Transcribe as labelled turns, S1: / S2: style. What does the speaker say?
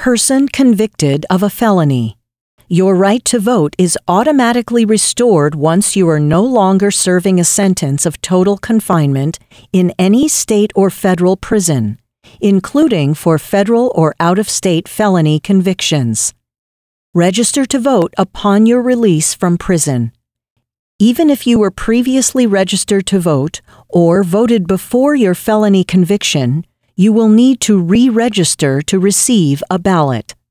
S1: person convicted of a felony. Your right to vote is automatically restored once you are no longer serving a sentence of total confinement in any state or federal prison, including for federal or out-of-state felony convictions. Register to vote upon your release from prison. Even if you were previously registered to vote or voted before your felony conviction, you will need to re-register to receive a ballot.